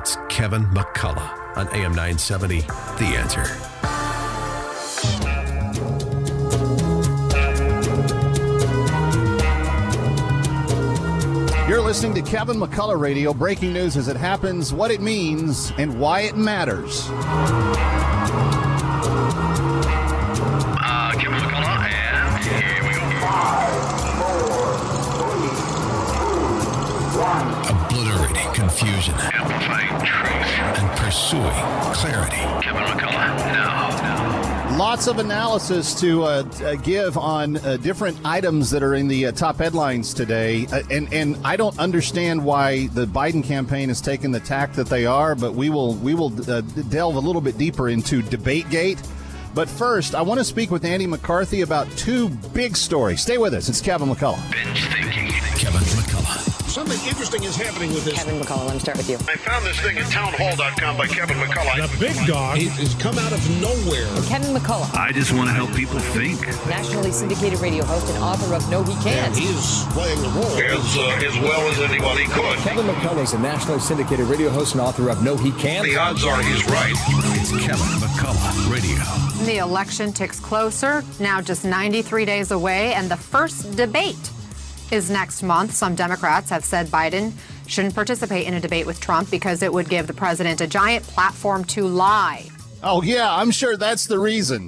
It's Kevin McCullough on AM 970, The Answer. You're listening to Kevin McCullough Radio, breaking news as it happens, what it means, and why it matters. Kevin McCullough, and here we go. 5, 4, 3, 2, 1. Obliterating confusion. Amplifying truth. And pursuing clarity. Kevin McCullough, now. Lots of analysis to give on different items that are in the top headlines today. And I don't understand why the Biden campaign has taken the tack that they are, but we will delve a little bit deeper into DebateGate. But first, I want to speak with Andy McCarthy about two big stories. Stay with us. It's Kevin McCullough. Binge thinking. Kevin McCullough. Something interesting is happening with this. Kevin McCullough, let me start with you. I found this thing at townhall.com by Kevin McCullough. The big dog has come out of nowhere. Kevin McCullough, I just want to help people think. nationally syndicated radio host and author of No He Can't. He is playing the role as well as anybody could. Kevin McCullough is a nationally syndicated radio host and author of No He Can't. The odds are he's right. It's Kevin McCullough Radio. The election ticks closer, now just 93 days away, and the first debate is next month. Some Democrats have said Biden shouldn't participate in a debate with Trump because it would give the president a giant platform to lie. Oh, yeah, I'm sure that's the reason.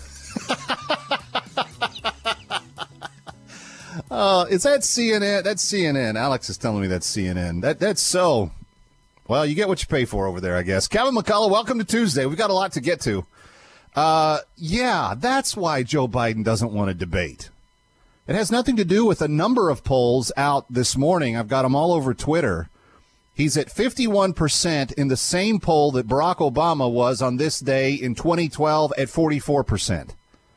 Is that CNN? That's CNN. Alex is telling me that's CNN. That's so. Well, you get what you pay for over there, I guess. Kevin McCullough, welcome to Tuesday. We've got a lot to get to. Yeah, that's why Joe Biden doesn't want to debate. It has nothing to do with a number of polls out this morning. I've got them all over Twitter. He's at 51% in the same poll that Barack Obama was on this day in 2012 at 44%.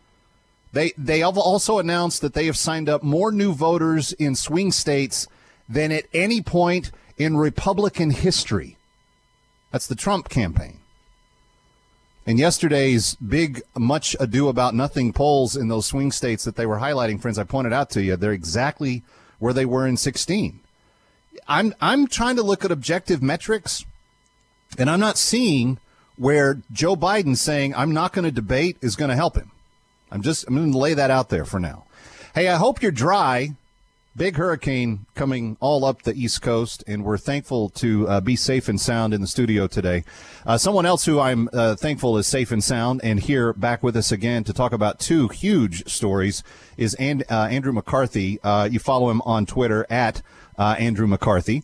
They have also announced that they have signed up more new voters in swing states than at any point in Republican history. That's the Trump campaign. And yesterday's big, much ado about nothing polls in those swing states that they were highlighting, friends, I pointed out to you, they're exactly where they were in 2016. I'm trying to look at objective metrics, and I'm not seeing where Joe Biden saying I'm not going to debate is going to help him. I'm going to lay that out there for now. Hey, I hope you're dry. Big hurricane coming all up the East Coast, and we're thankful to be safe and sound in the studio today. Someone else who I'm thankful is safe and sound and here back with us again to talk about two huge stories is Andrew McCarthy. You follow him on Twitter at Andrew McCarthy.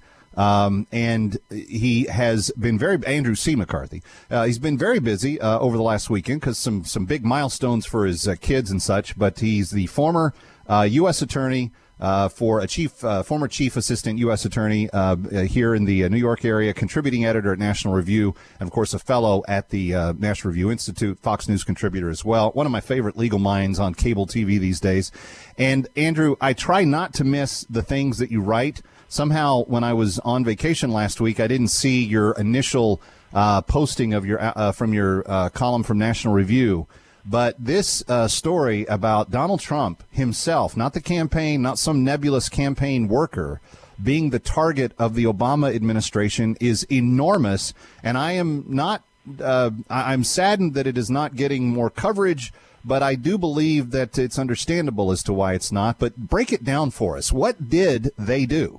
And he has been Andrew C. McCarthy. He's been very busy over the last weekend because some big milestones for his kids and such, but he's the former U.S. attorney for a former chief assistant U.S. attorney here in the New York area, contributing editor at National Review, and, of course, a fellow at the National Review Institute, Fox News contributor as well. One of my favorite legal minds on cable TV these days. And, Andrew, I try not to miss the things that you write. Somehow, when I was on vacation last week, I didn't see your initial posting of your from your column from National Review. But this story about Donald Trump himself, not the campaign, not some nebulous campaign worker, being the target of the Obama administration is enormous. And I am not I'm saddened that it is not getting more coverage, but I do believe that it's understandable as to why it's not. But break it down for us. What did they do?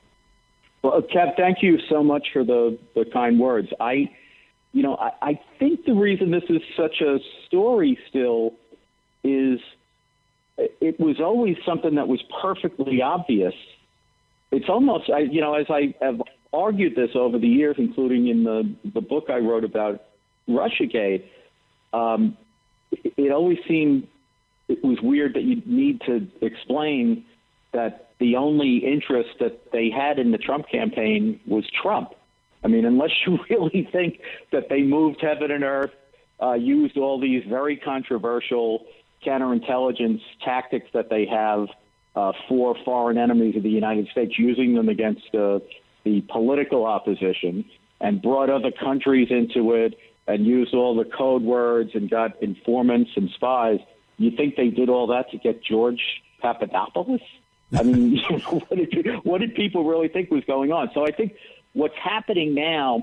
Well, Kev, thank you so much for the kind words. I think the reason this is such a story still is it was always something that was perfectly obvious. It's almost, as I have argued this over the years, including in the book I wrote about Russiagate, it always seemed it was weird that you need to explain that the only interest that they had in the Trump campaign was Trump. I mean, unless you really think that they moved heaven and earth, used all these very controversial counterintelligence tactics that they have for foreign enemies of the United States, using them against the political opposition, and brought other countries into it and used all the code words and got informants and spies, you think they did all that to get George Papadopoulos? I mean, what did people really think was going on? So I think what's happening now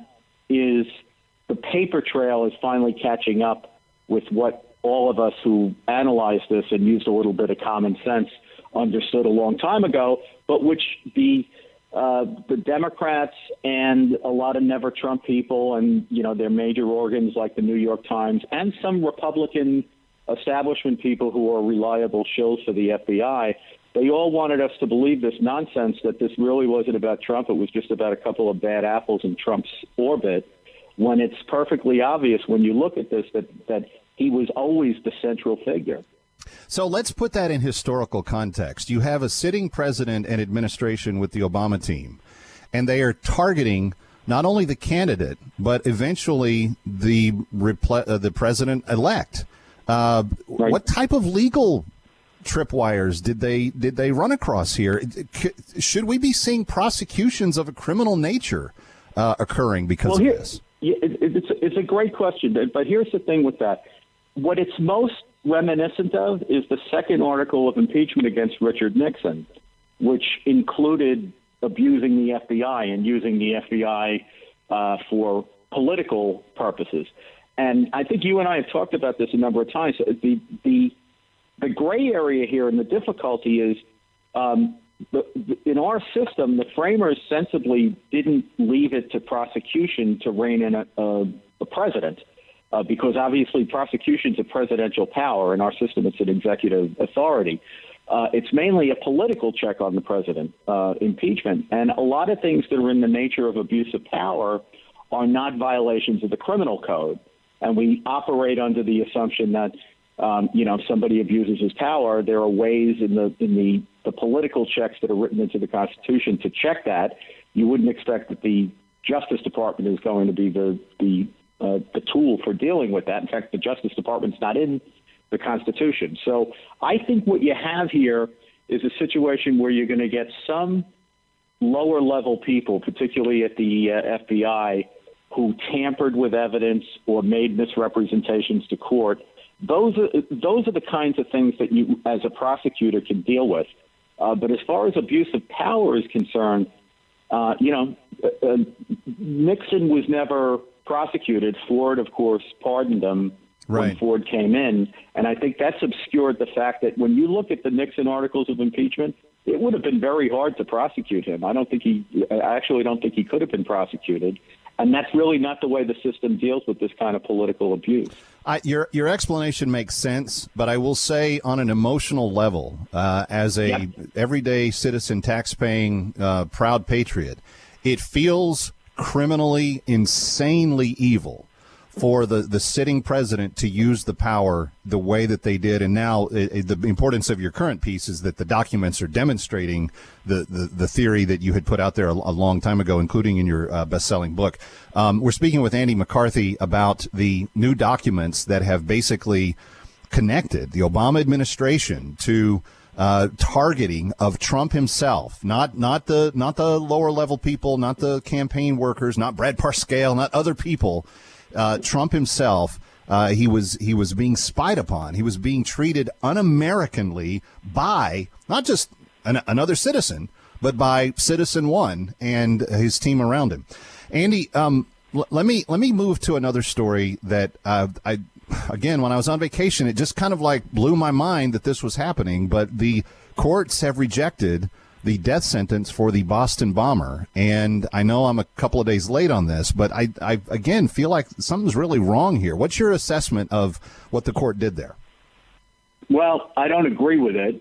is the paper trail is finally catching up with what all of us who analyzed this and used a little bit of common sense understood a long time ago, but which the Democrats and a lot of Never Trump people and, their major organs like the New York Times and some Republican establishment people who are reliable shills for the FBI, they all wanted us to believe this nonsense that this really wasn't about Trump. It was just about a couple of bad apples in Trump's orbit, when it's perfectly obvious when you look at this that he was always the central figure. So let's put that in historical context. You have a sitting president and administration with the Obama team, and they are targeting not only the candidate, but eventually the president-elect. Right. What type of legal tripwires did they run across here? Should we be seeing prosecutions of a criminal nature occurring because of this? It's a great question, but here's the thing with that. What it's most reminiscent of is the second article of impeachment against Richard Nixon, which included abusing the FBI and using the FBI for political purposes. And I think you and I have talked about this a number of times. The gray area here and the difficulty is in our system, the framers sensibly didn't leave it to prosecution to rein in a president. Because obviously prosecution's a presidential power. In our system, it's an executive authority. It's mainly a political check on the president, impeachment. And a lot of things that are in the nature of abuse of power are not violations of the criminal code. And we operate under the assumption that, if somebody abuses his power, there are ways in the political checks that are written into the Constitution to check that. You wouldn't expect that the Justice Department is going to be the tool for dealing with that. In fact, the Justice Department's not in the Constitution. So I think what you have here is a situation where you're going to get some lower level people, particularly at the FBI, who tampered with evidence or made misrepresentations to court. Those are the kinds of things that you, as a prosecutor, can deal with. But as far as abuse of power is concerned, Nixon was never prosecuted. Ford, of course, pardoned him when Ford came in. And I think that's obscured the fact that when you look at the Nixon articles of impeachment, it would have been very hard to prosecute him. I actually don't think he could have been prosecuted. And that's really not the way the system deals with this kind of political abuse. Your explanation makes sense, but I will say on an emotional level, as a everyday citizen, tax-paying, proud patriot, it feels criminally, insanely evil for the sitting president to use the power the way that they did. And now the importance of your current piece is that the documents are demonstrating the theory that you had put out there a long time ago, including in your best-selling book. We're speaking with Andy McCarthy about the new documents that have basically connected the Obama administration to targeting of Trump himself, not the lower level people, not the campaign workers, not Brad Parscale, not other people. Trump himself, he was being spied upon. He was being treated un-Americanly by not just another citizen, but by Citizen One and his team around him. Andy, let me move to another story that again, when I was on vacation, it just kind of like blew my mind that this was happening. But the courts have rejected the death sentence for the Boston bomber. And I know I'm a couple of days late on this, but I again feel like something's really wrong here. What's your assessment of what the court did there? Well, I don't agree with it.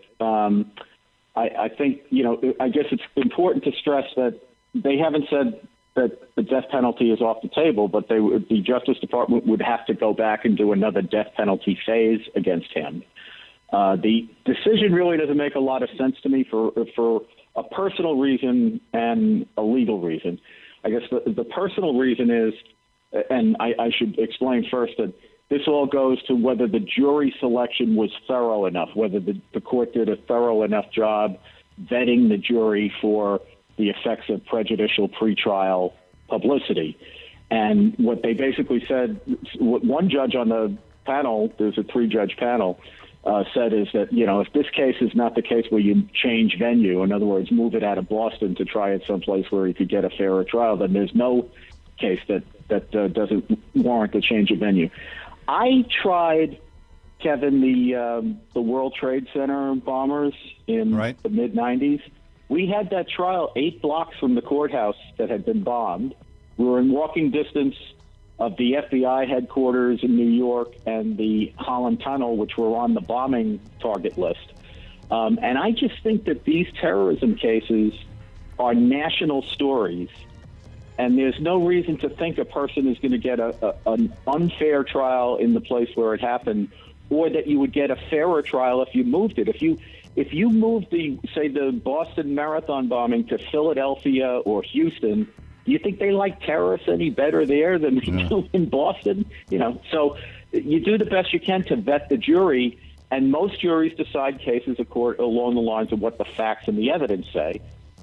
I think, I guess it's important to stress that they haven't said that the death penalty is off the table, but the Justice Department would have to go back and do another death penalty phase against him. The decision really doesn't make a lot of sense to me for a personal reason and a legal reason. I guess the personal reason is, and I should explain first that this all goes to whether the jury selection was thorough enough, whether the court did a thorough enough job vetting the jury for the effects of prejudicial pretrial publicity. And what they basically said, what one judge on the panel, there's a 3-judge panel, said is that, if this case is not the case where you change venue, in other words, move it out of Boston to try it someplace where you could get a fairer trial, then there's no case that doesn't warrant a change of venue. I tried, Kevin, the World Trade Center bombers in the mid-'90s. We had that trial 8 blocks from the courthouse that had been bombed. We were in walking distance of the FBI headquarters in New York and the Holland Tunnel, which were on the bombing target list. And I just think that these terrorism cases are national stories, and there's no reason to think a person is going to get an unfair trial in the place where it happened, or that you would get a fairer trial if you moved it. If you moved the Boston Marathon bombing to Philadelphia or Houston, do you think they like terrorists any better there than they do in Boston? So you do the best you can to vet the jury, and most juries decide cases along the lines of what the facts and the evidence say.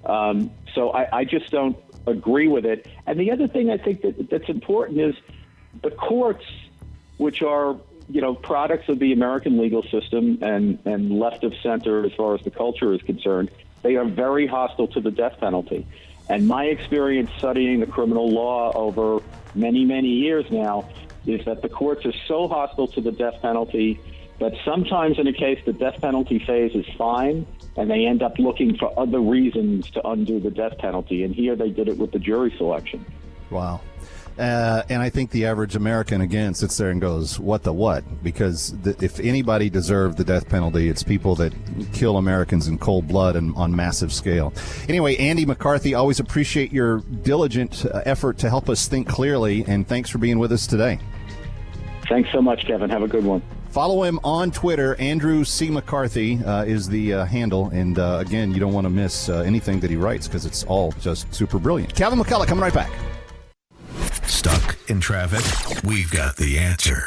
So I just don't agree with it. And the other thing I think that's important is the courts, which are products of the American legal system and left of center as far as the culture is concerned, they are very hostile to the death penalty. And my experience studying the criminal law over many, many years now is that the courts are so hostile to the death penalty that sometimes in a case the death penalty phase is fine, and they end up looking for other reasons to undo the death penalty. And here they did it with the jury selection. Wow. And I think the average American, again, sits there and goes, what the what? Because if anybody deserved the death penalty, it's people that kill Americans in cold blood and on massive scale. Anyway, Andy McCarthy, always appreciate your diligent effort to help us think clearly, and thanks for being with us today. Thanks so much, Kevin. Have a good one. Follow him on Twitter. Andrew C. McCarthy is the handle. And, again, you don't want to miss anything that he writes because it's all just super brilliant. Calvin McCullough coming right back. Stuck in traffic? We've got the answer.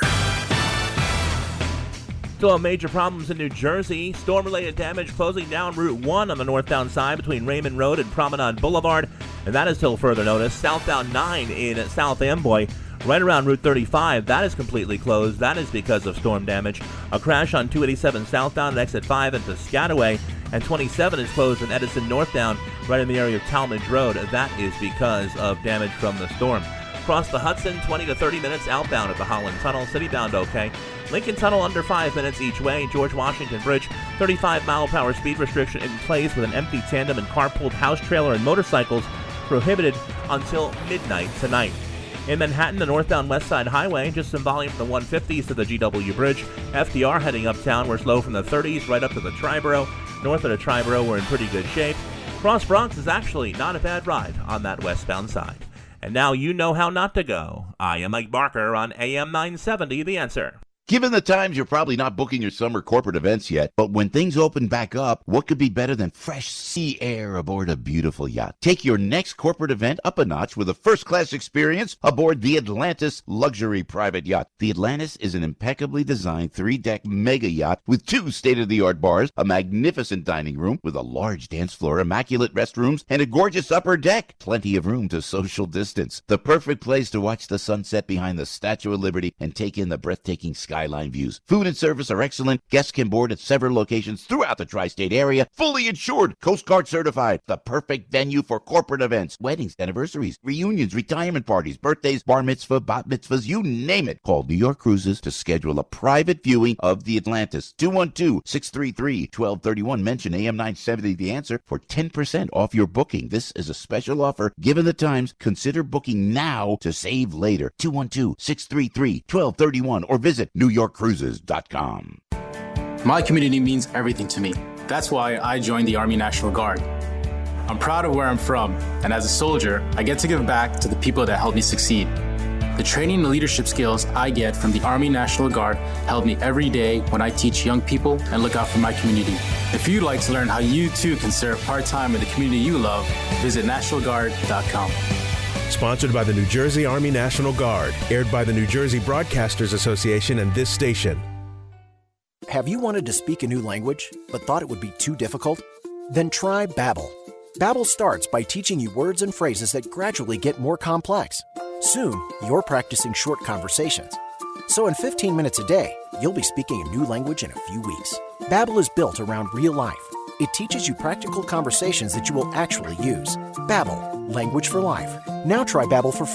Still major problems in New Jersey. Storm-related damage closing down Route 1 on the northbound side between Raymond Road and Promenade Boulevard. And that is till further notice. Southbound 9 in South Amboy, right around Route 35, that is completely closed. That is because of storm damage. A crash on 287 southbound at exit 5 into Piscataway, and 27 is closed in Edison northbound, right in the area of Talmadge Road. That is because of damage from the storm. Across the Hudson, 20 to 30 minutes outbound at the Holland Tunnel. Citybound okay. Lincoln Tunnel under 5 minutes each way. George Washington Bridge, 35-mile-per-hour speed restriction in place with an empty tandem and carpooled house trailer and motorcycles prohibited until midnight tonight. In Manhattan, the northbound West Side Highway, just some volume from the 150s to the GW Bridge. FDR heading uptown, we're slow from the 30s right up to the Triborough. North of the Triborough, we're in pretty good shape. Cross Bronx is actually not a bad ride on that westbound side. And now you know how not to go. I am Mike Barker on AM 970, The Answer. Given the times, you're probably not booking your summer corporate events yet, but when things open back up, what could be better than fresh sea air aboard a beautiful yacht? Take your next corporate event up a notch with a first-class experience aboard the Atlantis Luxury Private Yacht. The Atlantis is an impeccably designed 3-deck mega yacht with 2 state-of-the-art bars, a magnificent dining room with a large dance floor, immaculate restrooms, and a gorgeous upper deck. Plenty of room to social distance. The perfect place to watch the sunset behind the Statue of Liberty and take in the breathtaking skyline views. Food and service are excellent. Guests can board at several locations throughout the tri-state area. Fully insured, Coast Guard certified. The perfect venue for corporate events, weddings, anniversaries, reunions, retirement parties, birthdays, bar mitzvah, bat mitzvahs, you name it. Call New York Cruises to schedule a private viewing of the Atlantis. 212-633-1231. Mention AM 970 The Answer for 10% off your booking. This is a special offer. Given the times, consider booking now to save later. 212-633-1231 or visit NewYorkCruises.com. My community means everything to me. That's why I joined the Army National Guard. I'm proud of where I'm from, and as a soldier, I get to give back to the people that helped me succeed. The training and leadership skills I get from the Army National Guard help me every day when I teach young people and look out for my community. If you'd like to learn how you too can serve part-time in the community you love, visit NationalGuard.com. Sponsored by the New Jersey Army National Guard. Aired by the New Jersey Broadcasters Association and this station. Have you wanted to speak a new language, but thought it would be too difficult? Then try Babbel. Babbel starts by teaching you words and phrases that gradually get more complex. Soon, you're practicing short conversations. So in 15 minutes a day, you'll be speaking a new language in a few weeks. Babbel is built around real life. It teaches you practical conversations that you will actually use. Babbel, language for life. Now try Babbel for free.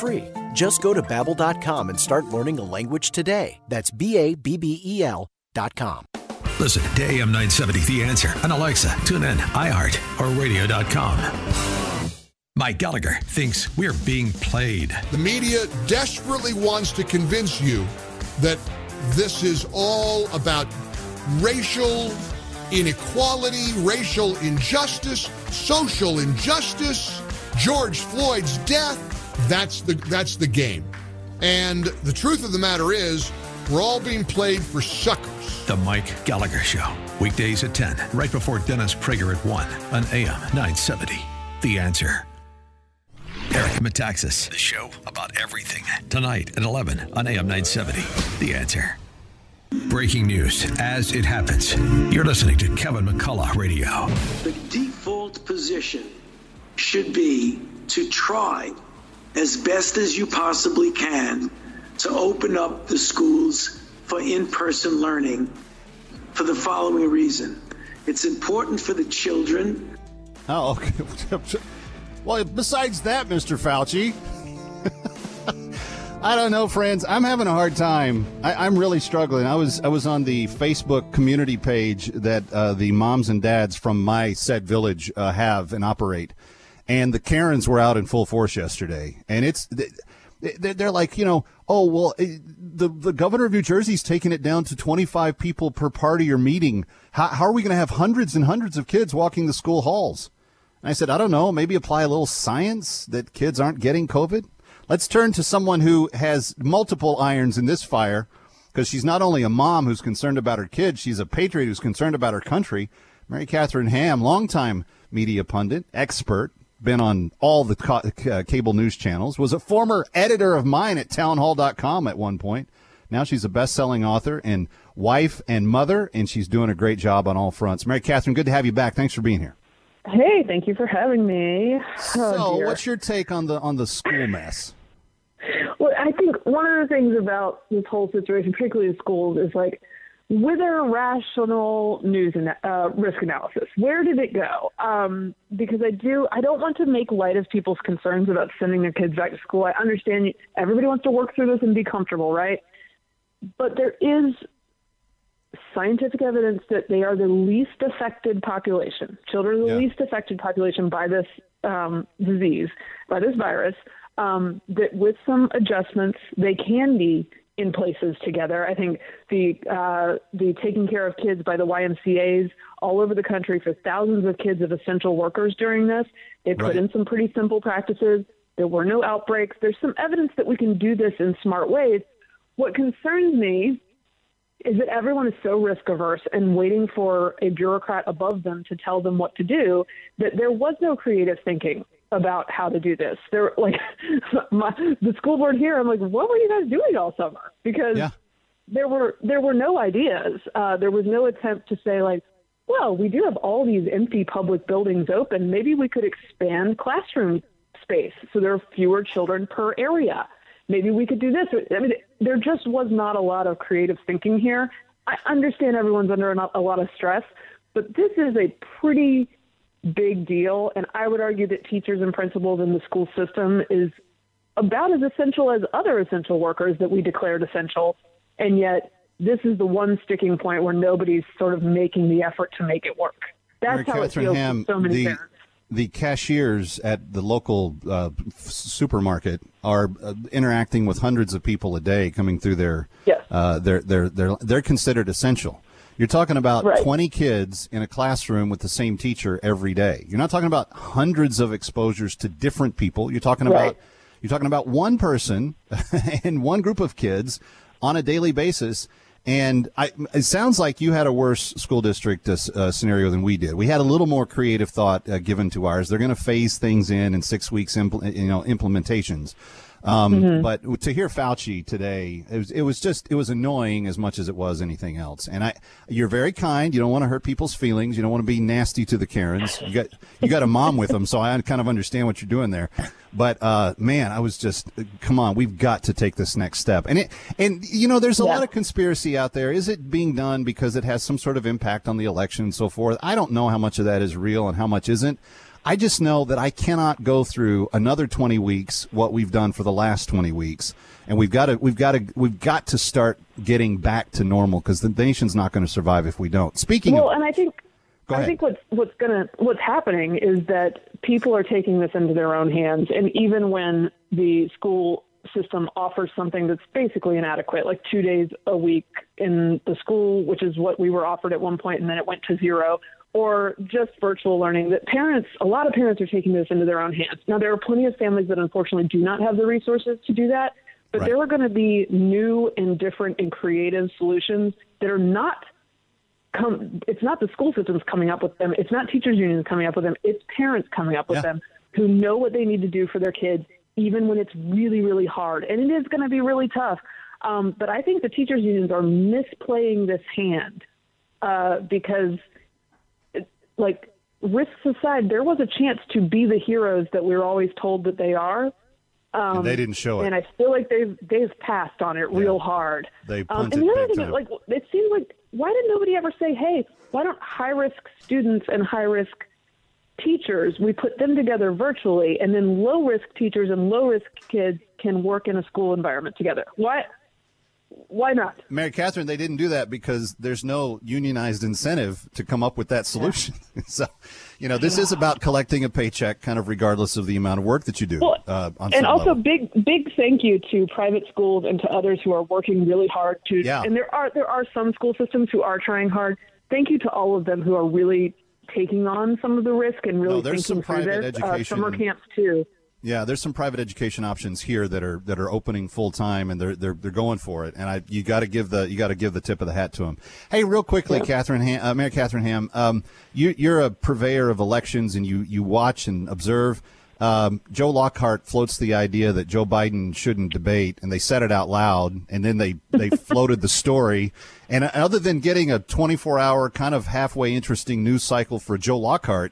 Just go to Babbel.com and start learning a language today. That's BABBEL.com. Listen to AM 970 The Answer on Alexa, TuneIn, iHeart, or radio.com. Mike Gallagher thinks we're being played. The media desperately wants to convince you that this is all about racial inequality, racial injustice, social injustice, George Floyd's death. That's the game. And the truth of the matter is, we're all being played for suckers. The Mike Gallagher Show, weekdays at 10, right before Dennis Prager at 1 on AM 970. The Answer. Eric Metaxas, the show about everything. Tonight at 11 on AM 970. The Answer. Breaking news as it happens. You're listening to Kevin McCullough Radio. The default position should be to try as best as you possibly can to open up the schools for in-person learning for the following reason. It's important for the children. Oh, okay. Well, besides that, Mr. Fauci, I don't know, friends. I'm having a hard time. I'm really struggling. I was on the Facebook community page that the moms and dads from my said village have and operate, and the Karens were out in full force yesterday. And they're like, oh, well, the governor of New Jersey's taking it down to 25 people per party or meeting. How are we going to have hundreds and hundreds of kids walking the school halls? And I said, I don't know, maybe apply a little science that kids aren't getting COVID. Let's turn to someone who has multiple irons in this fire, because she's not only a mom who's concerned about her kids, she's a patriot who's concerned about her country. Mary Catherine Ham, longtime media pundit, expert, been on all the cable news channels, was a former editor of mine at townhall.com at one point. Now she's a best-selling author and wife and mother, and she's doing a great job on all fronts. Mary Catherine, good to have you back. Thanks for being here. Hey, thank you for having me. So, what's your take on the school mess? Well, I think one of the things about this whole situation, particularly in schools, is like, with a rational news and risk analysis, where did it go? Because I don't want to make light of people's concerns about sending their kids back to school. I understand everybody wants to work through this and be comfortable, right? But there is scientific evidence that they are the least affected population. Children are the least affected population by this disease, by this virus, that with some adjustments, they can be in places together. I think the taking care of kids by the YMCAs all over the country for thousands of kids of essential workers during this, they put in some pretty simple practices. There were no outbreaks. There's some evidence that we can do this in smart ways. What concerns me is that everyone is so risk averse and waiting for a bureaucrat above them to tell them what to do that there was no creative thinking about how to do this. There, like the school board here, I'm like, what were you guys doing all summer? Because there were no ideas. There was no attempt to say like, well, we do have all these empty public buildings open. Maybe we could expand classroom space so there are fewer children per area. Maybe we could do this. I mean, there just was not a lot of creative thinking here. I understand everyone's under a lot of stress, but this is a pretty big deal. And I would argue that teachers and principals in the school system is about as essential as other essential workers that we declared essential. And yet this is the one sticking point where nobody's sort of making the effort to make it work. That's how it feels for so many parents. The cashiers at the local supermarket are interacting with hundreds of people a day coming through their. They're considered essential. You're talking about 20 kids in a classroom with the same teacher every day. You're not talking about hundreds of exposures to different people. You're talking about one person and one group of kids on a daily basis. And it sounds like you had a worse school district scenario than we did. We had a little more creative thought given to ours. They're going to phase things in 6 weeks, implementations. But to hear Fauci today, it was annoying as much as it was anything else. And you're very kind. You don't want to hurt people's feelings. You don't want to be nasty to the Karens. You got a mom with them, so I kind of understand what you're doing there. But man, I was just, come on, we've got to take this next step. And there's a lot of conspiracy out there. Is it being done because it has some sort of impact on the election and so forth? I don't know how much of that is real and how much isn't. I just know that I cannot go through another 20 weeks what we've done for the last 20 weeks, and we've got to start getting back to normal because the nation's not going to survive if we don't. And I think what's happening is that people are taking this into their own hands, and even when the school system offers something that's basically inadequate, like 2 days a week in the school, which is what we were offered at one point, and then it went to 0. Or just virtual learning, that a lot of parents are taking this into their own hands. Now, there are plenty of families that unfortunately do not have the resources to do that, but there are going to be new and different and creative solutions that are not it's not the school systems coming up with them. It's not teachers unions coming up with them. It's parents coming up with them who know what they need to do for their kids, even when it's really, really hard. And it is going to be really tough. But I think the teachers unions are misplaying this hand because like, risks aside, there was a chance to be the heroes that we were always told that they are. And they didn't show it. And I feel like they've passed on it real hard. They and the other thing is, like, it seems like, why did nobody ever say, hey, why don't high-risk students and high-risk teachers, we put them together virtually, and then low-risk teachers and low-risk kids can work in a school environment together? Why not? Mary Catherine, they didn't do that because there's no unionized incentive to come up with that solution. So, this is about collecting a paycheck kind of regardless of the amount of work that you do. On and also level. big thank you to private schools and to others who are working really hard to, and there are some school systems who are trying hard. Thank you to all of them who are really taking on some of the risk and really thinking through this. Summer camps too. Yeah, there's some private education options here that are opening full time, and they're going for it. And you got to give the tip of the hat to them. Hey, real quickly, Mary Catherine Ham, you're a purveyor of elections, and you watch and observe. Joe Lockhart floats the idea that Joe Biden shouldn't debate, and they said it out loud, and then they floated the story. And other than getting a 24-hour kind of halfway interesting news cycle for Joe Lockhart,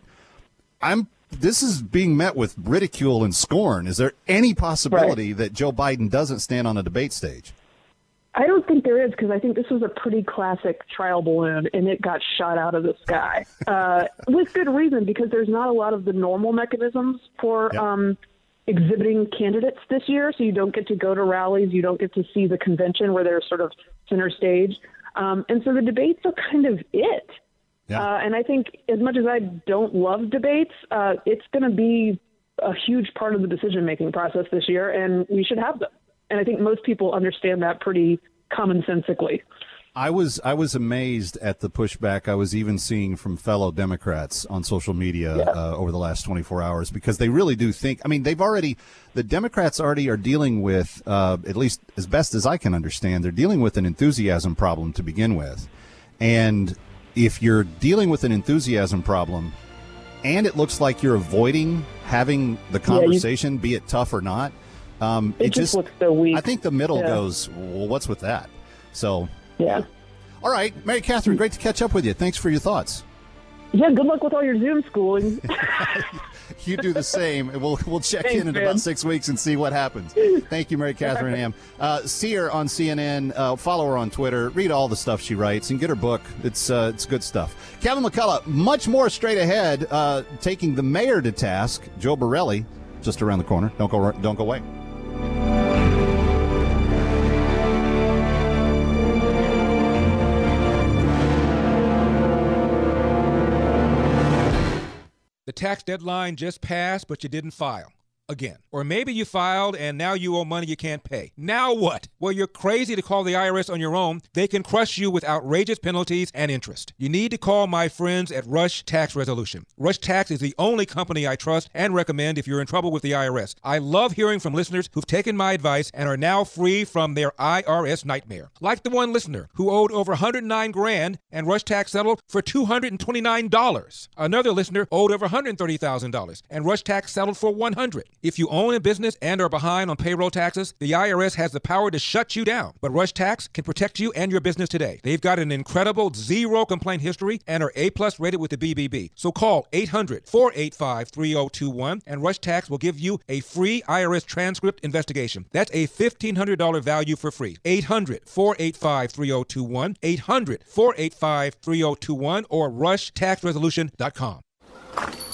this is being met with ridicule and scorn. Is there any possibility that Joe Biden doesn't stand on a debate stage? I don't think there is, because I think this was a pretty classic trial balloon, and it got shot out of the sky with good reason, because there's not a lot of the normal mechanisms for exhibiting candidates this year. So you don't get to go to rallies. You don't get to see the convention where they're sort of center stage. And so the debates are kind of it. Yeah. And I think as much as I don't love debates, it's going to be a huge part of the decision-making process this year, and we should have them. And I think most people understand that pretty commonsensically. I was amazed at the pushback I was even seeing from fellow Democrats on social media over the last 24 hours, because they really do think, the Democrats already are dealing with, at least as best as I can understand, they're dealing with an enthusiasm problem to begin with. And if you're dealing with an enthusiasm problem and it looks like you're avoiding having the conversation, be it tough or not, it just looks so weak. I think the middle goes, well, what's with that? So, all right, Mary Catherine, great to catch up with you. Thanks for your thoughts. Yeah, good luck with all your Zoom schooling. You do the same, and we'll check in about 6 weeks and see what happens. Thank you, Mary Catherine Ham. See her on CNN. Follow her on Twitter. Read all the stuff she writes and get her book. It's good stuff. Kevin McCullough, much more straight ahead, taking the mayor to task. Joe Borelli, just around the corner. Don't go away. The tax deadline just passed, but you didn't file. Again. Or maybe you filed and now you owe money you can't pay. Now what? Well, you're crazy to call the IRS on your own. They can crush you with outrageous penalties and interest. You need to call my friends at Rush Tax Resolution. Rush Tax is the only company I trust and recommend if you're in trouble with the IRS. I love hearing from listeners who've taken my advice and are now free from their IRS nightmare. Like the one listener who owed over $109,000 and Rush Tax settled for $229. Another listener owed over $130,000 and Rush Tax settled for $100. If you own a business and are behind on payroll taxes, the IRS has the power to shut you down. But Rush Tax can protect you and your business today. They've got an incredible zero complaint history and are A+ rated with the BBB. So call 800-485-3021 and Rush Tax will give you a free IRS transcript investigation. That's a $1,500 value for free. 800-485-3021, 800-485-3021, or rushtaxresolution.com.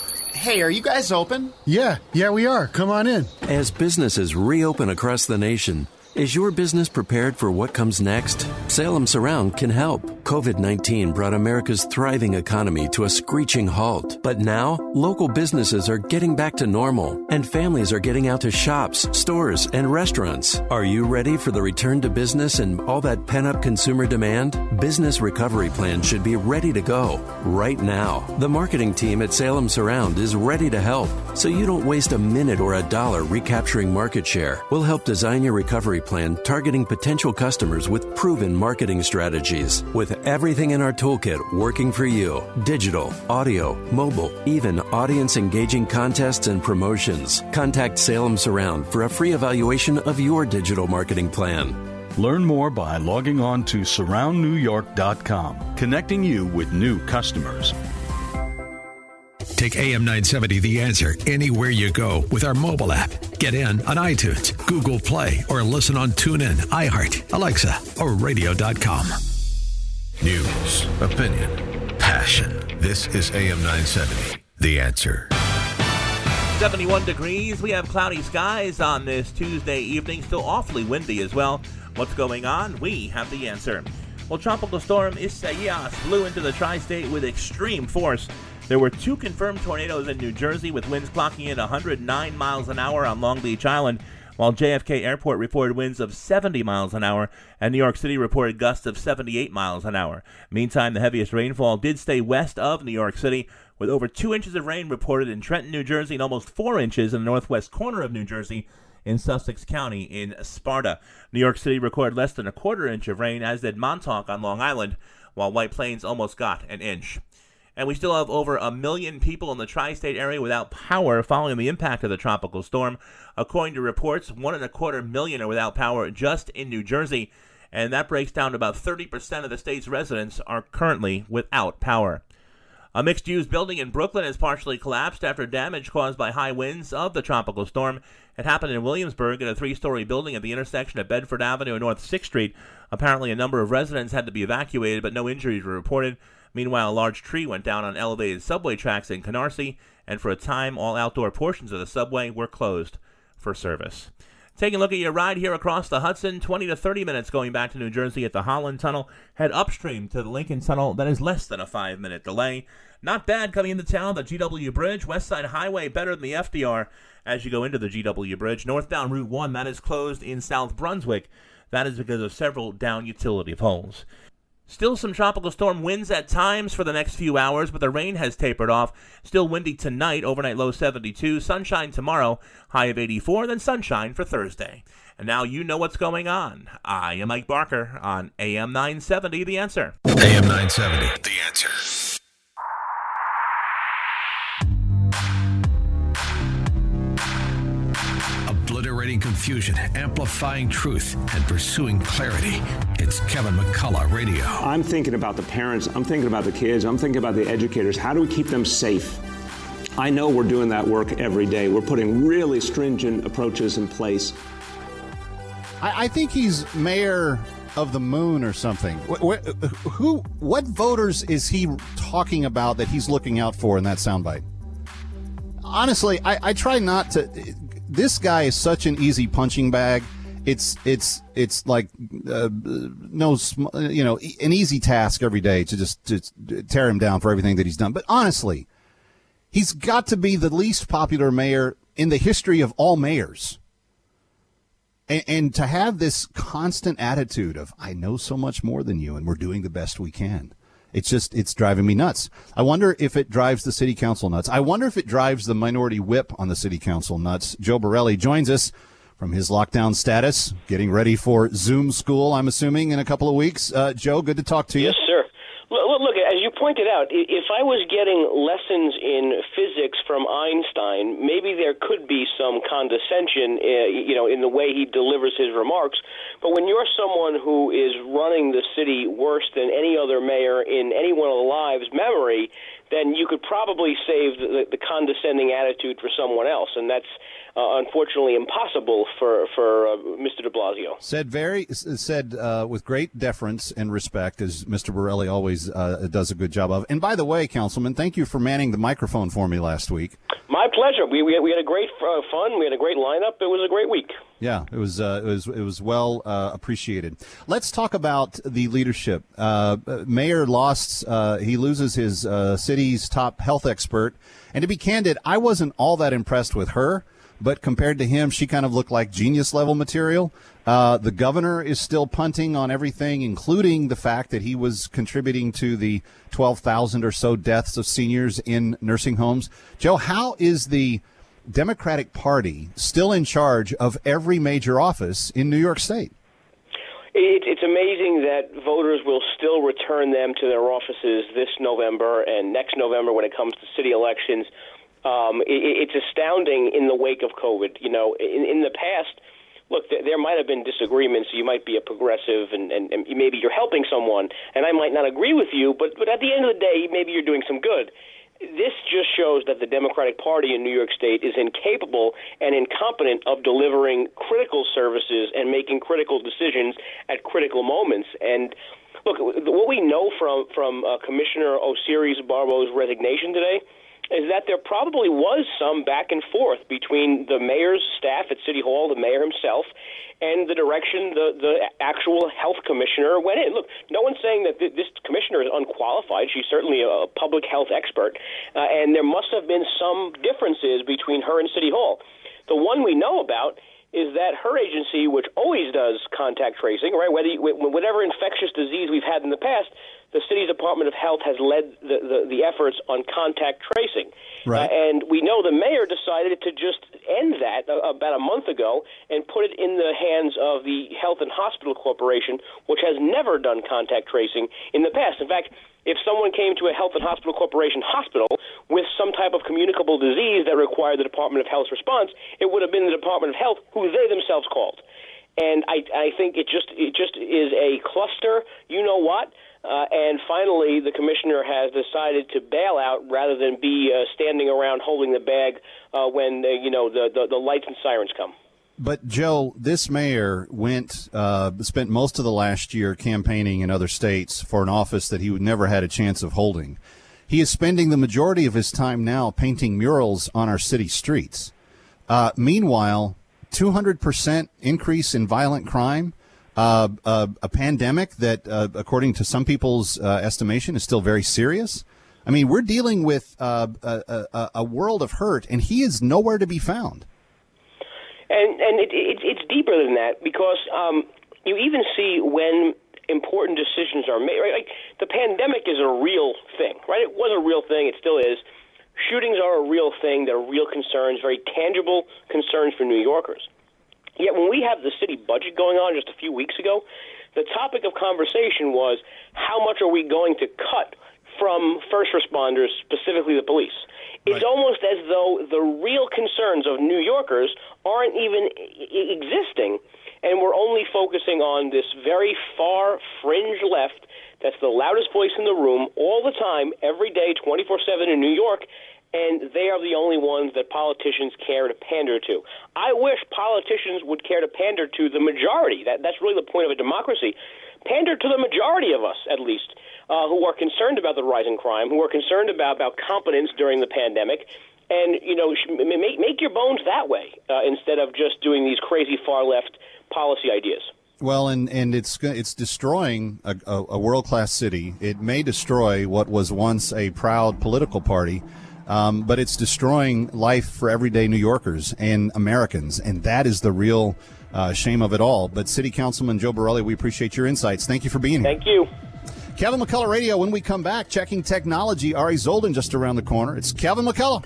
Hey, are you guys open? Yeah, we are. Come on in. As businesses reopen across the nation, is your business prepared for what comes next? Salem Surround can help. COVID-19 brought America's thriving economy to a screeching halt. But now, local businesses are getting back to normal, and families are getting out to shops, stores, and restaurants. Are you ready for the return to business and all that pent-up consumer demand? Business Recovery Plan should be ready to go right now. The marketing team at Salem Surround is ready to help, so you don't waste a minute or a dollar recapturing market share. We'll help design your recovery plan targeting potential customers with proven marketing strategies. With everything in our toolkit working for you: digital, audio, mobile, even audience-engaging contests and promotions. Contact Salem Surround for a free evaluation of your digital marketing plan. Learn more by logging on to surroundnewyork.com, connecting you with new customers. Take AM 970 The Answer anywhere you go with our mobile app. Get in on iTunes, Google Play, or listen on TuneIn, iHeart, Alexa, or radio.com. News, opinion, passion. This is AM 970 The Answer. 71 degrees. We have cloudy skies on this Tuesday evening. Still awfully windy as well. What's going on? We have the answer. Well, Tropical Storm Isaias blew into the tri-state with extreme force. There were 2 confirmed tornadoes in New Jersey, with winds clocking in 109 miles an hour on Long Beach Island, while JFK Airport reported winds of 70 miles an hour, and New York City reported gusts of 78 miles an hour. Meantime, the heaviest rainfall did stay west of New York City, with over 2 inches of rain reported in Trenton, New Jersey, and almost 4 inches in the northwest corner of New Jersey in Sussex County in Sparta. New York City recorded less than a quarter inch of rain, as did Montauk on Long Island, while White Plains almost got an inch. And we still have over 1 million people in the tri-state area without power following the impact of the tropical storm. According to reports, 1.25 million are without power just in New Jersey, and that breaks down to about 30% of the state's residents are currently without power. A mixed-use building in Brooklyn has partially collapsed after damage caused by high winds of the tropical storm. It happened in Williamsburg in a 3-story building at the intersection of Bedford Avenue and North 6th Street. Apparently, a number of residents had to be evacuated, but no injuries were reported. Meanwhile, a large tree went down on elevated subway tracks in Canarsie, and for a time, all outdoor portions of the subway were closed for service. Taking a look at your ride here across the Hudson, 20 to 30 minutes going back to New Jersey at the Holland Tunnel. Head upstream to the Lincoln Tunnel. That is less than a 5-minute delay. Not bad coming into town, the GW Bridge. West Side Highway better than the FDR as you go into the GW Bridge. Northbound Route 1, that is closed in South Brunswick. That is because of several down utility poles. Still some tropical storm winds at times for the next few hours, but the rain has tapered off. Still windy tonight, overnight low 72. Sunshine tomorrow, high of 84, then sunshine for Thursday. And now you know what's going on. I am Mike Barker on AM 970, The Answer. AM 970, The Answer. Obliterating confusion, amplifying truth, and pursuing clarity. It's Kevin McCullough Radio. I'm thinking about the parents. I'm thinking about the kids. I'm thinking about the educators. How do we keep them safe? I know we're doing that work every day. We're putting really stringent approaches in place. I think he's mayor of the moon or something. What voters is he talking about that he's looking out for in that soundbite? Honestly, I try not to. This guy is such an easy punching bag. It's like an easy task every day to just tear him down for everything that he's done. But honestly, he's got to be the least popular mayor in the history of all mayors. And to have this constant attitude of, I know so much more than you and we're doing the best we can. It's driving me nuts. I wonder if it drives the city council nuts. I wonder if it drives the minority whip on the city council nuts. Joe Borelli joins us from his lockdown status, getting ready for Zoom school, I'm assuming, in a couple of weeks. Joe, good to talk to you. Yes, sir. Look, as you pointed out, if I was getting lessons in physics from Einstein, maybe there could be some condescension, in the way he delivers his remarks. But when you're someone who is running the city worse than any other mayor in any one of the lives' memory, then you could probably save the condescending attitude for someone else. And that's, unfortunately impossible for Mr. de Blasio. Said with great deference and respect, as Mr. Borelli always does a good job of. And by the way, Councilman, thank you for manning the microphone for me last week. My pleasure. We had a great fun. We had a great lineup. It was a great week. Yeah, it was well appreciated. Let's talk about the leadership. Mayor lost. He loses his city's top health expert. And to be candid, I wasn't all that impressed with her. But compared to him, she kind of looked like genius-level material. The governor is still punting on everything, including the fact that he was contributing to the 12,000 or so deaths of seniors in nursing homes. Joe, how is the Democratic Party still in charge of every major office in New York State? It's amazing that voters will still return them to their offices this November and next November when it comes to city elections. It's astounding in the wake of COVID. You know, in the past, look, there might have been disagreements. You might be a progressive, and maybe you're helping someone, and I might not agree with you, but at the end of the day, maybe you're doing some good. This just shows that the Democratic Party in New York State is incapable and incompetent of delivering critical services and making critical decisions at critical moments. And look, what we know from Commissioner Osiris-Barbo's resignation today is that there probably was some back and forth between the mayor's staff at City Hall, the mayor himself, and the direction the actual health commissioner went in. Look, no one's saying that this commissioner is unqualified. She's certainly a public health expert, and there must have been some differences between her and City Hall. The one we know about is that her agency, which always does contact tracing, right? Whatever infectious disease we've had in the past, the city's Department of Health has led the efforts on contact tracing. Right. And we know the mayor decided to just end that about a month ago and put it in the hands of the Health and Hospital Corporation, which has never done contact tracing in the past. In fact, if someone came to a Health and Hospital Corporation hospital with some type of communicable disease that required the Department of Health's response, it would have been the Department of Health who they themselves called. And I think it just is a cluster, you know what? And finally, the commissioner has decided to bail out rather than be standing around holding the bag when the lights and sirens come. But, Joe, this mayor spent most of the last year campaigning in other states for an office that he would never had a chance of holding. He is spending the majority of his time now painting murals on our city streets. Meanwhile, 200% increase in violent crime, a pandemic that, according to some people's estimation, is still very serious. I mean, we're dealing with a world of hurt, and he is nowhere to be found. And it's deeper than that because you even see when important decisions are made. Right? Like the pandemic is a real thing, right? It was a real thing. It still is. Shootings are a real thing. They're real concerns, very tangible concerns for New Yorkers. Yet when we have the city budget going on just a few weeks ago, the topic of conversation was how much are we going to cut from first responders, specifically the police. It's almost as though the real concerns of New Yorkers aren't even existing, and we're only focusing on this very far fringe left that's the loudest voice in the room all the time, every day, 24/7 in New York, and they are the only ones that politicians care to pander to. I wish politicians would care to pander to the majority. That's really the point of a democracy. Pander to the majority of us, at least, who are concerned about the rise in crime, who are concerned about competence during the pandemic, and make your bones that way instead of just doing these crazy far left policy ideas. Well, and it's destroying a world-class city. It may destroy what was once a proud political party, but it's destroying life for everyday New Yorkers and Americans, and that is the real shame of it all. But City Councilman Joe Borelli, we appreciate your insights. Thank you for being here. Thank you. Kevin McCullough Radio. When we come back, checking technology, Ari Zoldan just around the corner. It's Kevin McCullough.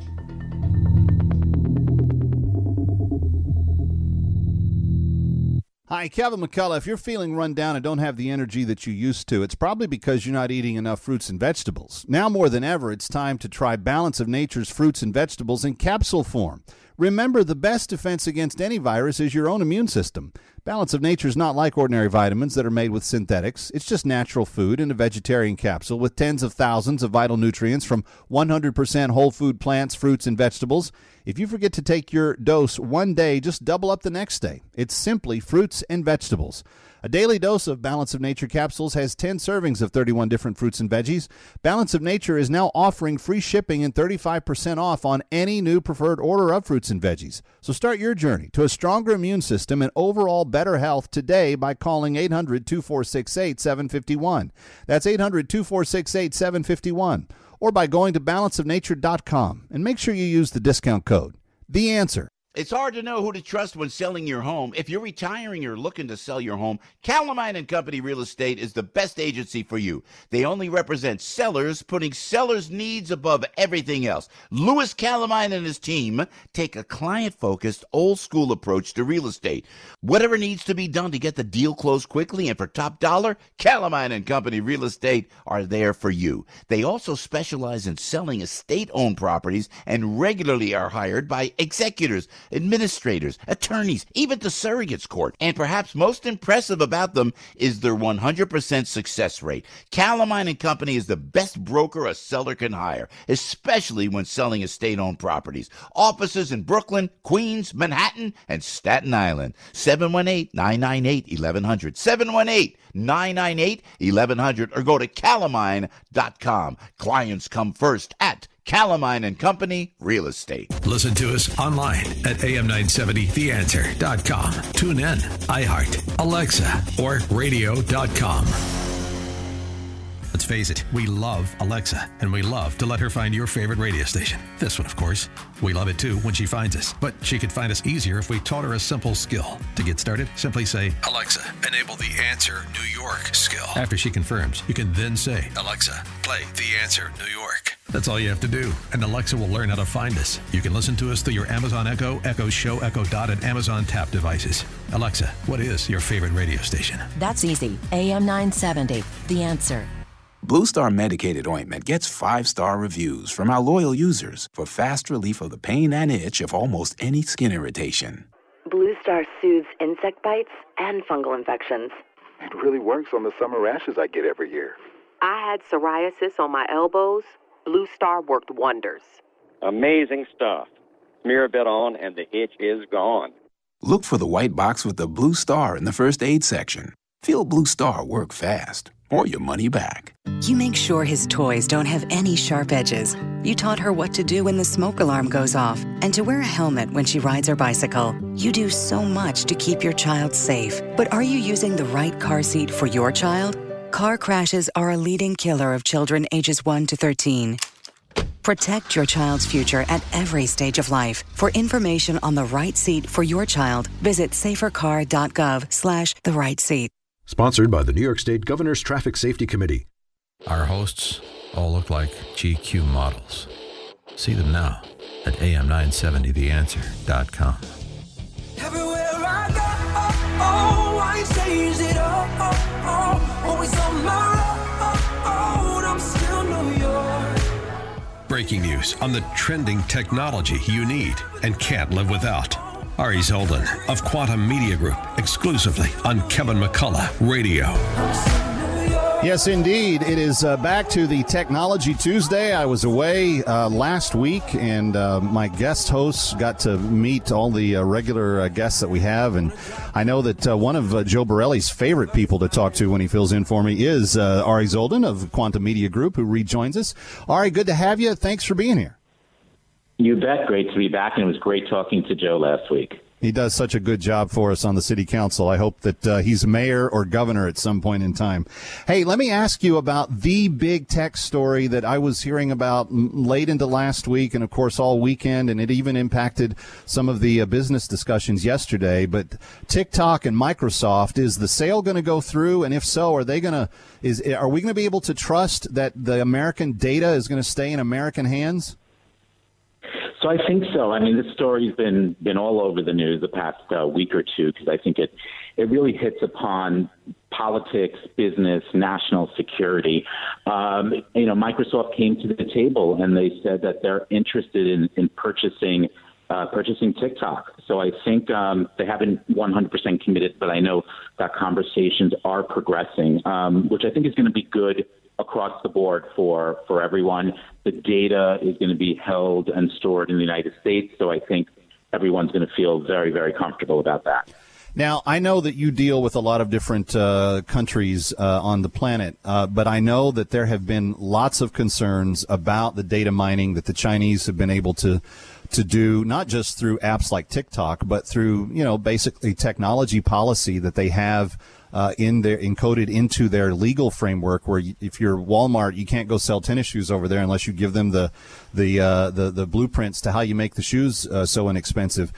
Hi, Kevin McCullough. If you're feeling run down and don't have the energy that you used to, it's probably because you're not eating enough fruits and vegetables. Now more than ever, it's time to try Balance of Nature's fruits and vegetables in capsule form. Remember, the best defense against any virus is your own immune system. Balance of Nature is not like ordinary vitamins that are made with synthetics. It's just natural food in a vegetarian capsule with tens of thousands of vital nutrients from 100% whole food plants, fruits, and vegetables. If you forget to take your dose one day, just double up the next day. It's simply fruits and vegetables. A daily dose of Balance of Nature capsules has 10 servings of 31 different fruits and veggies. Balance of Nature is now offering free shipping and 35% off on any new preferred order of fruits and veggies. So start your journey to a stronger immune system and overall better health today by calling 800-2468-751. That's 800-2468-751. Or by going to balanceofnature.com and make sure you use the discount code. The Answer. It's hard to know who to trust when selling your home. If you're retiring or looking to sell your home, Calamine & Company Real Estate is the best agency for you. They only represent sellers, putting sellers' needs above everything else. Louis Calamine and his team take a client-focused, old-school approach to real estate. Whatever needs to be done to get the deal closed quickly and for top dollar, Calamine & Company Real Estate are there for you. They also specialize in selling estate-owned properties and regularly are hired by executors, administrators, attorneys, even to surrogates court. And perhaps most impressive about them is their 100% success rate. Calamine & Company is the best broker a seller can hire, especially when selling estate-owned properties. Offices in Brooklyn, Queens, Manhattan, and Staten Island. 718-998-1100. 718-998-1100 or go to calamine.com. Clients come first at Calamine & Company Real Estate. Listen to us online at am970theanswer.com. Tune in, iHeart, Alexa, or radio.com. Let's face it, we love Alexa, and we love to let her find your favorite radio station. This one, of course. We love it, too, when she finds us. But she could find us easier if we taught her a simple skill. To get started, simply say, Alexa, enable the Answer New York skill. After she confirms, you can then say, Alexa, play The Answer New York. That's all you have to do, and Alexa will learn how to find us. You can listen to us through your Amazon Echo, Echo Show, Echo Dot, and Amazon Tap devices. Alexa, what is your favorite radio station? That's easy. AM 970, The Answer. Blue Star Medicated Ointment gets 5-star reviews from our loyal users for fast relief of the pain and itch of almost any skin irritation. Blue Star soothes insect bites and fungal infections. It really works on the summer rashes I get every year. I had psoriasis on my elbows. Blue Star worked wonders. Amazing stuff. Smear a bit on and the itch is gone. Look for the white box with the Blue Star in the first aid section. Feel Blue Star work fast, or your money back. You make sure his toys don't have any sharp edges. You taught her what to do when the smoke alarm goes off and to wear a helmet when she rides her bicycle. You do so much to keep your child safe. But are you using the right car seat for your child? Car crashes are a leading killer of children ages 1 to 13. Protect your child's future at every stage of life. For information on the right seat for your child, visit safercar.gov/the right seat. Sponsored by the New York State Governor's Traffic Safety Committee. Our hosts all look like GQ models. See them now at am970theanswer.com. Everywhere I go, I change it all. Always on my road, I'm still New York. Breaking news on the trending technology you need and can't live without. Ari Zoldan of Quantum Media Group, exclusively on Kevin McCullough Radio. Yes, indeed. It is back to the Technology Tuesday. I was away last week, and my guest hosts got to meet all the regular guests that we have. And I know that one of Joe Borelli's favorite people to talk to when he fills in for me is Ari Zoldan of Quantum Media Group, who rejoins us. Ari, good to have you. Thanks for being here. You bet. Great to be back, and it was great talking to Joe last week. He does such a good job for us on the city council. I hope that he's mayor or governor at some point in time. Hey, let me ask you about the big tech story that I was hearing about late into last week and, of course, all weekend, and it even impacted some of the business discussions yesterday. But TikTok and Microsoft, is the sale going to go through? And if so, are we going to be able to trust that the American data is going to stay in American hands? So I think so. I mean, this story's been all over the news the past week or two because I think it really hits upon politics, business, national security. Microsoft came to the table and they said that they're interested in purchasing purchasing TikTok. So I think they haven't 100% committed, but I know that conversations are progressing, which I think is going to be good across the board for everyone. The data is going to be held and stored in the United States, so I think everyone's going to feel very, very comfortable about that. Now, I know that you deal with a lot of different countries on the planet, but I know that there have been lots of concerns about the data mining that the Chinese have been able to do, not just through apps like TikTok, but through, basically technology policy that they have encoded into their legal framework, where if you're Walmart, you can't go sell tennis shoes over there unless you give them the blueprints to how you make the shoes so inexpensive.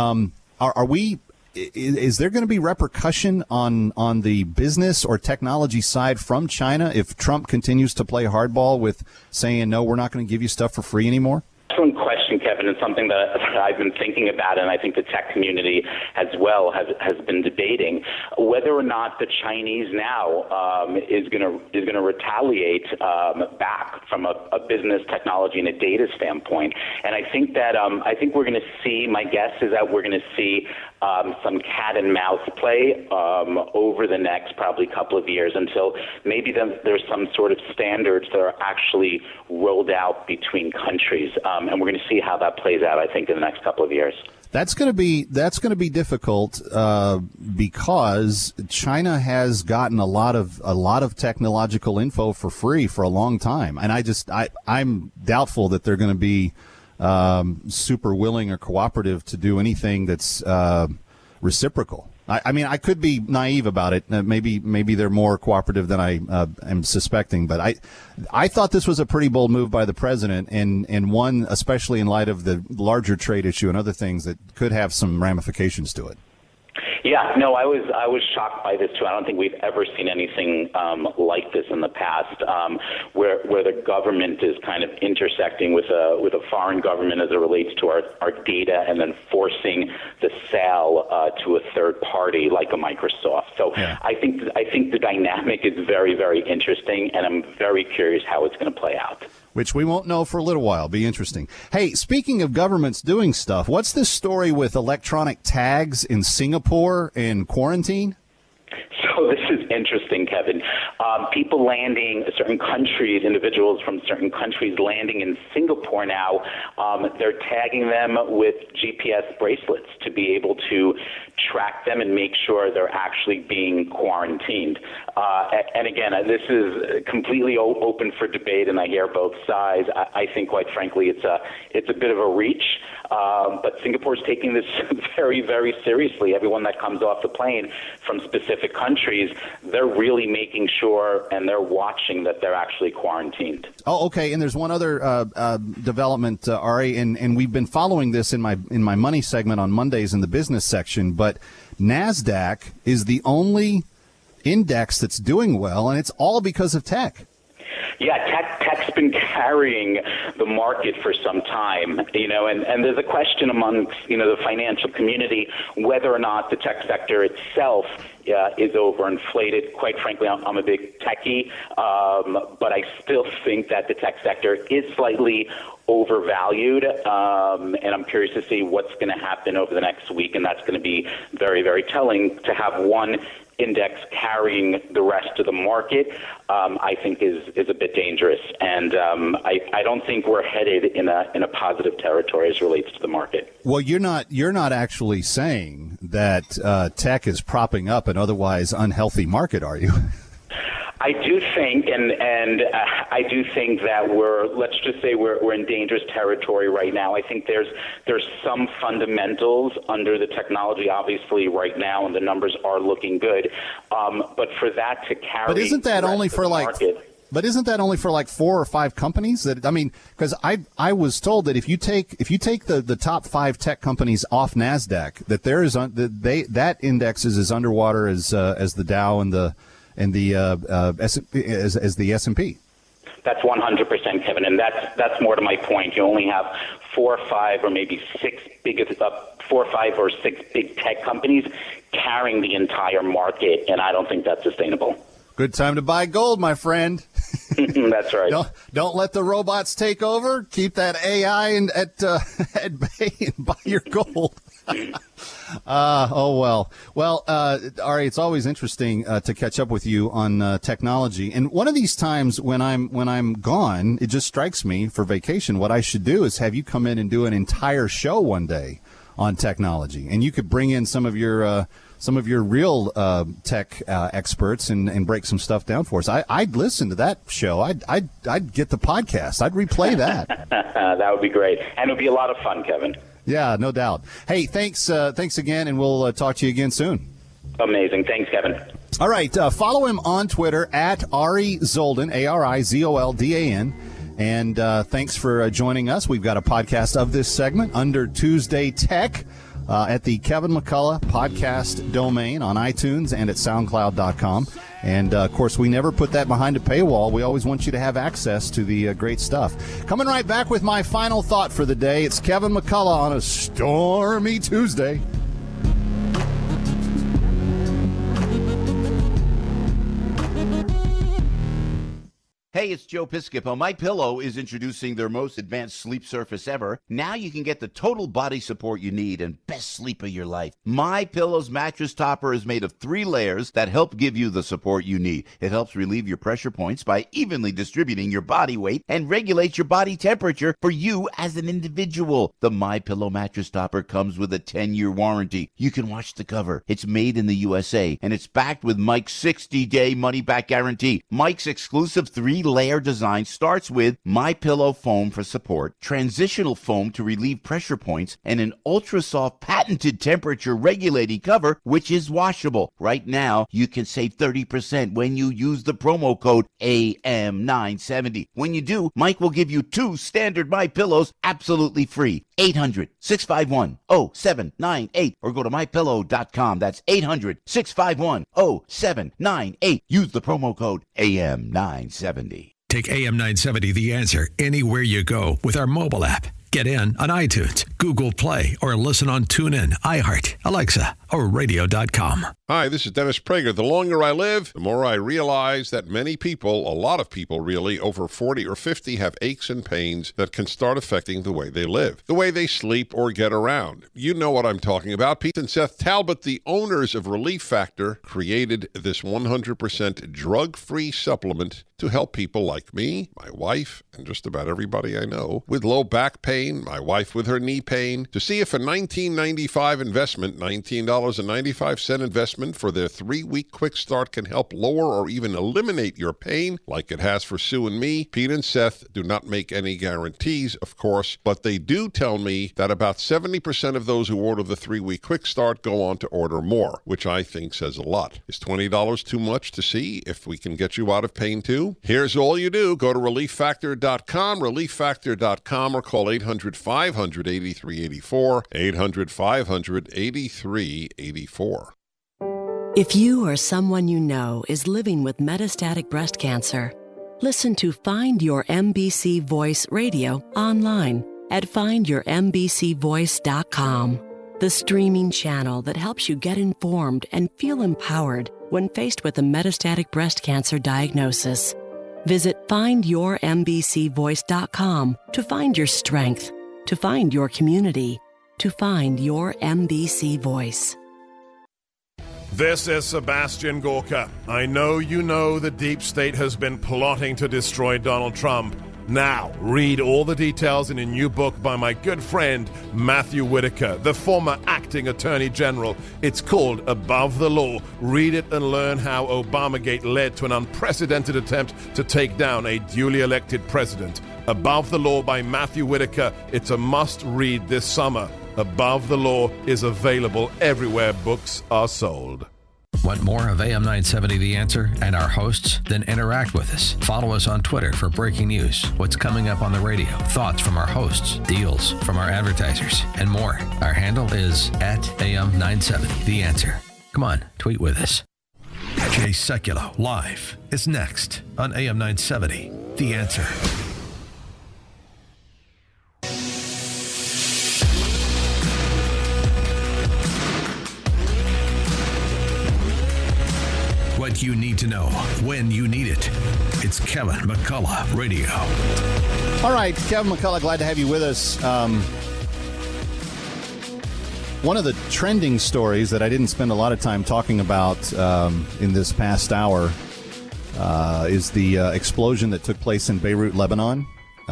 Is there going to be repercussion on the business or technology side from China if Trump continues to play hardball with saying, no, we're not going to give you stuff for free anymore? Excellent question, Kevin, and something that I've been thinking about, and I think the tech community as well has been debating whether or not the Chinese now is going to retaliate back from a business, technology, and a data standpoint. And I think that we're going to see. My guess is that we're going to see some cat and mouse play over the next probably couple of years until maybe there's some sort of standards that are actually rolled out between countries. And we're going to see how that plays out, I think, in the next couple of years. That's going to be difficult because China has gotten a lot of technological info for free for a long time, and I'm doubtful that they're going to be super willing or cooperative to do anything that's reciprocal. I mean, I could be naive about it. Maybe they're more cooperative than I am suspecting. But I thought this was a pretty bold move by the president, and one especially in light of the larger trade issue and other things that could have some ramifications to it. Yeah, no, I was shocked by this too. I don't think we've ever seen anything like this in the past, where the government is kind of intersecting with a foreign government as it relates to our data, and then forcing the sale to a third party like a Microsoft. So yeah. I think the dynamic is very, very interesting, and I'm very curious how it's going to play out. Which we won't know for a little while. Be interesting. Hey, speaking of governments doing stuff, what's this story with electronic tags in Singapore and quarantine? So this is interesting, Kevin. People landing, certain countries, individuals from certain countries landing in Singapore now, they're tagging them with GPS bracelets to be able to track them and make sure they're actually being quarantined. And again, this is completely open for debate, and I hear both sides. I think, quite frankly, it's a bit of a reach. But Singapore's taking this very, very seriously. Everyone that comes off the plane from specific countries, they're really making sure and they're watching that they're actually quarantined. Oh, okay. And there's one other development, Ari, and we've been following this in my money segment on Mondays in the business section. But NASDAQ is the only index that's doing well, and it's all because of tech. Yeah, tech's been carrying the market for some time, and there's a question amongst, the financial community whether or not the tech sector itself is overinflated. Quite frankly, I'm a big techie, but I still think that the tech sector is slightly overvalued, and I'm curious to see what's going to happen over the next week, and that's going to be very, very telling. To have one index carrying the rest of the market, I think is a bit dangerous, and I don't think we're headed in a positive territory as relates to the market. Well, you're not actually saying that tech is propping up an otherwise unhealthy market, are you? I do think, and I do think that let's just say we're in dangerous territory right now. I think there's some fundamentals under the technology, obviously, right now, and the numbers are looking good. But for that to carry, but isn't that only for But isn't that only for like 4 or 5 companies? Because I was told that if you take the top 5 tech companies off NASDAQ, that there is that index is as underwater as the Dow and the S&P. That's 100%, Kevin, and that's more to my point. You only have 4 or 5 or maybe 6 4 or 5 or 6 big tech companies carrying the entire market, and I don't think that's sustainable. Good time to buy gold, my friend. That's right. Don't let the robots take over. Keep that AI at bay and buy your gold. Oh, well. Well, Ari, it's always interesting to catch up with you on technology. And one of these times when I'm gone, it just strikes me for vacation, what I should do is have you come in and do an entire show one day on technology. And you could bring in some of your real tech experts and break some stuff down for us. I'd listen to that show. I'd get the podcast. I'd replay that. That would be great. And it would be a lot of fun, Kevin. Yeah, no doubt. Hey, thanks again, and we'll talk to you again soon. Amazing. Thanks, Kevin. All right, follow him on Twitter at Ari Zoldan, ARIZOLDAN. And thanks for joining us. We've got a podcast of this segment under Tuesday Tech at the Kevin McCullough podcast domain on iTunes and at SoundCloud.com. And, of course, we never put that behind a paywall. We always want you to have access to the great stuff. Coming right back with my final thought for the day. It's Kevin McCullough on a stormy Tuesday. Hey, it's Joe Piscopo. MyPillow is introducing their most advanced sleep surface ever. Now you can get the total body support you need and best sleep of your life. MyPillow's mattress topper is made of 3 layers that help give you the support you need. It helps relieve your pressure points by evenly distributing your body weight and regulates your body temperature for you as an individual. The MyPillow mattress topper comes with a 10-year warranty. You can watch the cover. It's made in the USA, and it's backed with Mike's 60-day money-back guarantee. Mike's exclusive 3-layer design starts with MyPillow foam for support, transitional foam to relieve pressure points, and an ultra-soft patented temperature regulating cover, which is washable. Right now, you can save 30% when you use the promo code AM970. When you do, Mike will give you 2 standard MyPillows absolutely free. 800-651-0798 or go to MyPillow.com. That's 800-651-0798. Use the promo code AM970. Take AM970 The Answer anywhere you go with our mobile app. Get in on iTunes, Google Play, or listen on TuneIn, iHeart, Alexa, or radio.com. Hi, this is Dennis Prager. The longer I live, the more I realize that many people, a lot of people really, over 40 or 50 have aches and pains that can start affecting the way they live, the way they sleep or get around. You know what I'm talking about. Pete and Seth Talbot, the owners of Relief Factor, created this 100% drug-free supplement to help people like me, my wife, and just about everybody I know with low back pain, my wife with her knee pain, to see if a $19.95 investment, $19.95 investment for their 3-week quick start can help lower or even eliminate your pain like it has for Sue and me. Pete and Seth do not make any guarantees, of course, but they do tell me that about 70% of those who order the 3-week quick start go on to order more, which I think says a lot. Is $20 too much to see if we can get you out of pain too? Here's all you do. Go to ReliefFactor.com, ReliefFactor.com, or call 800-500-8384, 800-500-8384. If you or someone you know is living with metastatic breast cancer, listen to Find Your MBC Voice Radio online at findyourmbcvoice.com, the streaming channel that helps you get informed and feel empowered when faced with a metastatic breast cancer diagnosis. Visit findyourmbcvoice.com to find your strength, to find your community, to find your MBC voice. This is Sebastian Gorka. I know you know the deep state has been plotting to destroy Donald Trump. Now, read all the details in a new book by my good friend Matthew Whitaker, the former acting attorney general. It's called Above the Law. Read it and learn how Obamagate led to an unprecedented attempt to take down a duly elected president. Above the Law by Matthew Whitaker. It's a must-read this summer. Above the Law is available everywhere books are sold. Want more of AM 970 The Answer and our hosts? Then interact with us. Follow us on Twitter for breaking news, what's coming up on the radio, thoughts from our hosts, deals from our advertisers, and more. Our handle is at AM 970 The Answer. Come on, tweet with us. Jay Sekulow live is next on AM 970 The Answer. What you need to know when you need it. It's Kevin McCullough Radio. All right, Kevin McCullough, glad to have you with us. One of the trending stories that I didn't spend a lot of time talking about in this past hour is the explosion that took place in Beirut, Lebanon.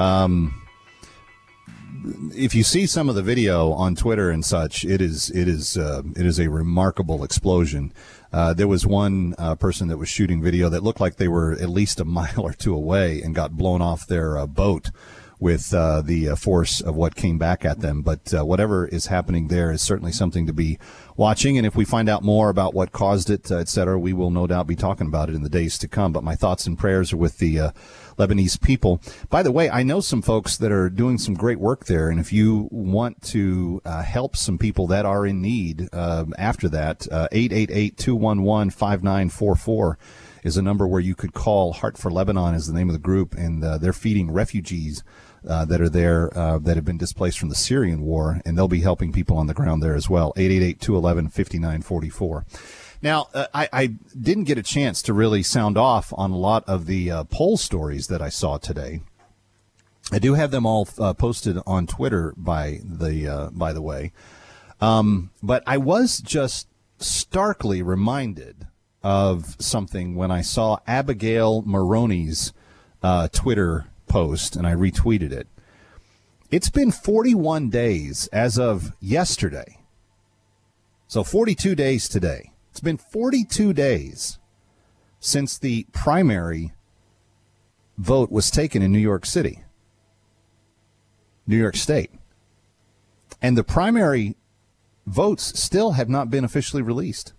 If you see some of the video on Twitter and such, it is a remarkable explosion. There was one person that was shooting video that looked like they were at least a mile or two away and got blown off their boat with the force of what came back at them. But whatever is happening there is certainly something to be watching. And if we find out more about what caused it, et cetera, we will no doubt be talking about it in the days to come. But my thoughts and prayers are with the Lebanese people. By the way, I know some folks that are doing some great work there. And if you want to help some people that are in need after that, 888-211-5944 is a number where you could call. Heart for Lebanon is the name of the group, and they're feeding refugees that are there that have been displaced from the Syrian war, and they'll be helping people on the ground there as well. 888-211-5944. Now, I didn't get a chance to really sound off on a lot of the poll stories that I saw today. I do have them all posted on Twitter, by the way. But I was just starkly reminded of something when I saw Abigail Moroney's Twitter post, and I retweeted it. It's been 41 days as of yesterday. So 42 days today. It's been 42 days since the primary vote was taken in New York City, New York State. And the primary votes still have not been officially released.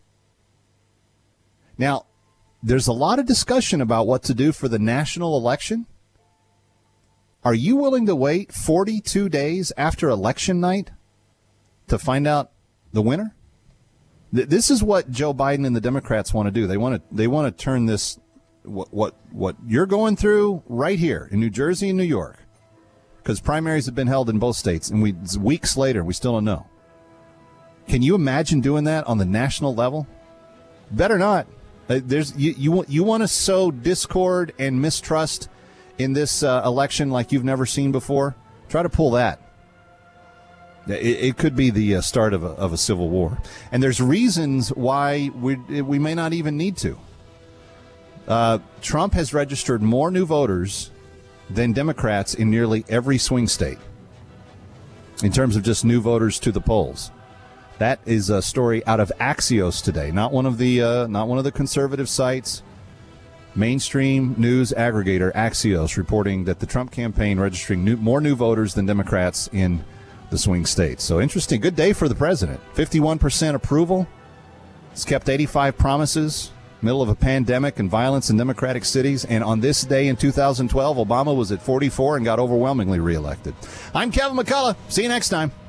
Now, there's a lot of discussion about what to do for the national election. Are you willing to wait 42 days after election night to find out the winner? This is what Joe Biden and the Democrats want to do. They want to turn this what you're going through right here in New Jersey and New York, because primaries have been held in both states, and weeks later we still don't know. Can you imagine doing that on the national level? Better not. You want to sow discord and mistrust in this election like you've never seen before? Try to pull that. It could be the start of a civil war. And there's reasons why we may not even need to. Trump has registered more new voters than Democrats in nearly every swing state in terms of just new voters to the polls. That is a story out of Axios today, not one of the conservative sites. Mainstream news aggregator Axios reporting that the Trump campaign registering more new voters than Democrats in the swing states. So interesting. Good day for the president. 51% approval. He's kept 85 promises. Middle of a pandemic and violence in Democratic cities. And on this day in 2012, Obama was at 44 and got overwhelmingly reelected. I'm Kevin McCullough. See you next time.